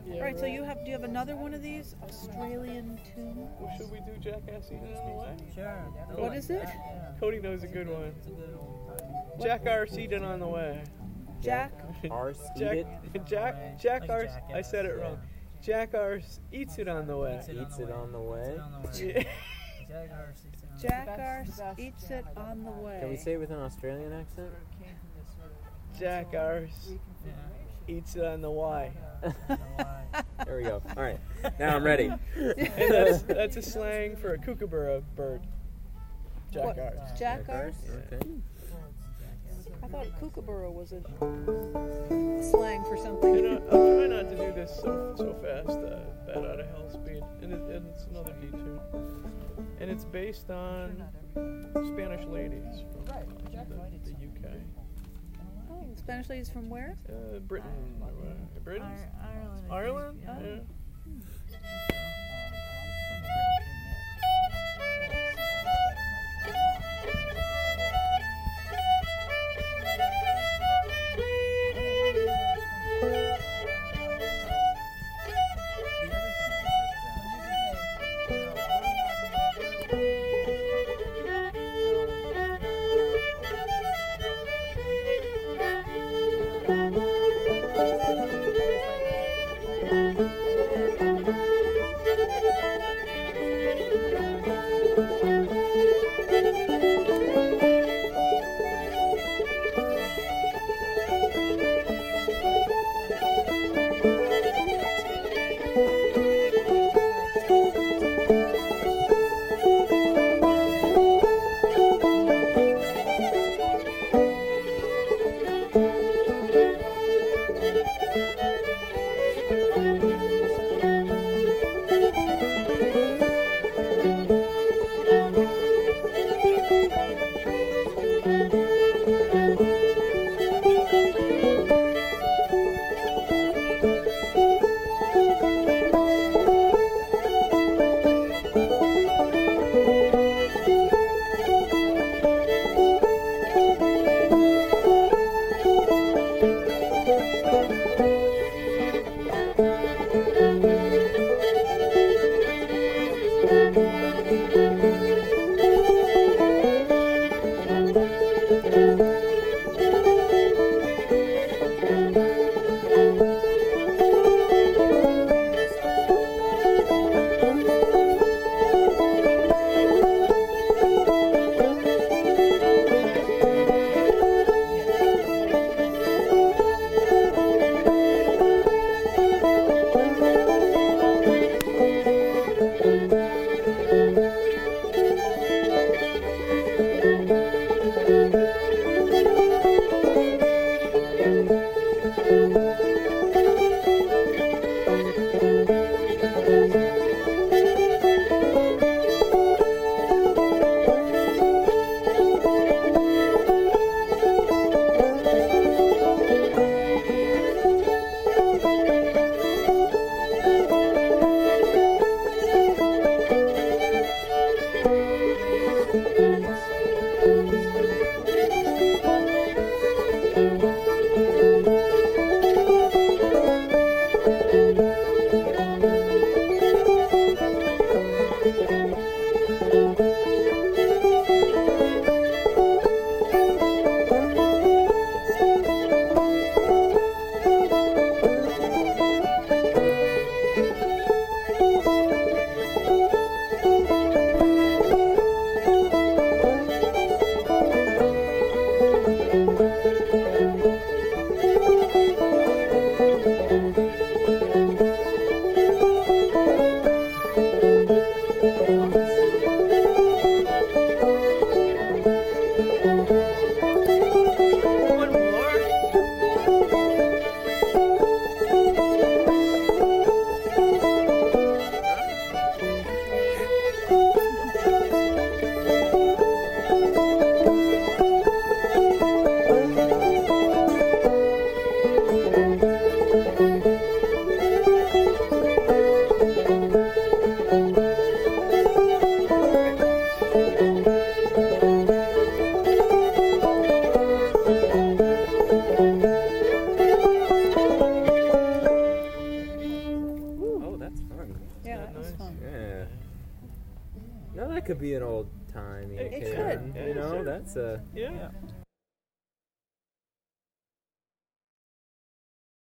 Yeah, Right, so do you have another one of these? Australian tune? Well, should we do Jackass Eating on the Way? Sure. What is it? Yeah. Cody knows a good one. It's a good one. Jackass Eating on the Way. Jack? Arse, eat Jack, it, Jack Like Arse, I Jackass, said it yeah. wrong. Jack Arse eats it on the way. eats it on the way. It's on the way. Yeah. Jack Arse eats it on the way. Jack That's Arse the best eats jam it I've on the ever way. Can we say it with an Australian accent? Jack Arse Yeah. eats it on the Y. I don't know why. There we go. All right. Now I'm ready. And that's a slang for a kookaburra bird. Jack What? Arse. Jack Arse? Okay. I thought kookaburra was a slang for something. You know, I'm trying not to do this so fast. Bat out of hell speed, and it's another D tune, and it's based on Spanish ladies from the UK, Oh, Spanish ladies from where? Britain, Britain, Ireland. Ireland. Yeah. Yeah. One more. Yeah, that that was nice? fun. Yeah. Now that could be an old time. It could. You know, Sure. that's a. Yeah. Yeah.